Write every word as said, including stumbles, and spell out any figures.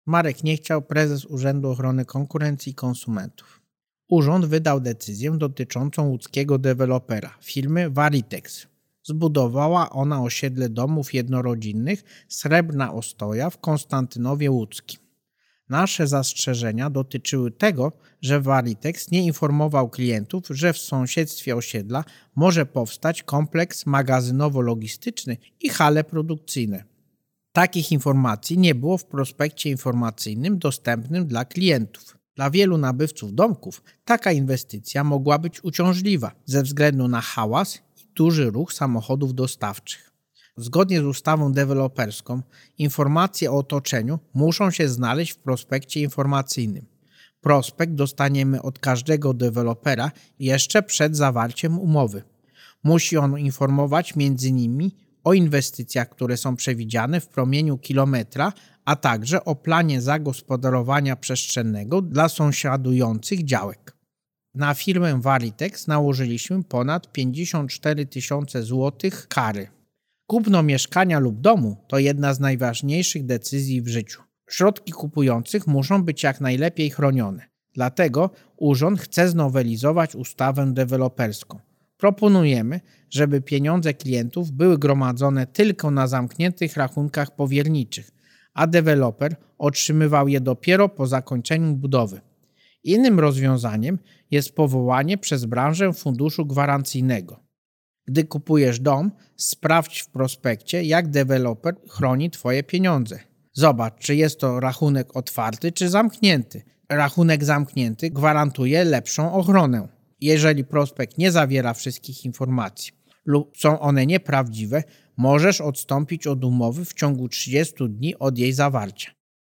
Marek nie chciał, prezes Urzędu Ochrony Konkurencji i Konsumentów. Urząd wydał decyzję dotyczącą łódzkiego dewelopera, firmy Varitex. Zbudowała ona osiedle domów jednorodzinnych Srebrna Ostoja w Konstantynowie Łódzkim. Nasze zastrzeżenia dotyczyły tego, że Varitex nie informował klientów, że w sąsiedztwie osiedla może powstać kompleks magazynowo-logistyczny i hale produkcyjne. Takich informacji nie było w prospekcie informacyjnym dostępnym dla klientów. Dla wielu nabywców domków taka inwestycja mogła być uciążliwa ze względu na hałas i duży ruch samochodów dostawczych. Zgodnie z ustawą deweloperską informacje o otoczeniu muszą się znaleźć w prospekcie informacyjnym. Prospekt dostaniemy od każdego dewelopera jeszcze przed zawarciem umowy. Musi on informować między innymi o inwestycjach, które są przewidziane w promieniu kilometra, a także o planie zagospodarowania przestrzennego dla sąsiadujących działek. Na firmę Varitex nałożyliśmy ponad pięćdziesiąt cztery tysiące złotych kary. Kupno mieszkania lub domu to jedna z najważniejszych decyzji w życiu. Środki kupujących muszą być jak najlepiej chronione. Dlatego urząd chce znowelizować ustawę deweloperską. Proponujemy, żeby pieniądze klientów były gromadzone tylko na zamkniętych rachunkach powierniczych, a deweloper otrzymywał je dopiero po zakończeniu budowy. Innym rozwiązaniem jest powołanie przez branżę funduszu gwarancyjnego. Gdy kupujesz dom, sprawdź w prospekcie, jak deweloper chroni Twoje pieniądze. Zobacz, czy jest to rachunek otwarty czy zamknięty. Rachunek zamknięty gwarantuje lepszą ochronę. Jeżeli prospekt nie zawiera wszystkich informacji lub są one nieprawdziwe, możesz odstąpić od umowy w ciągu trzydziestu dni od jej zawarcia.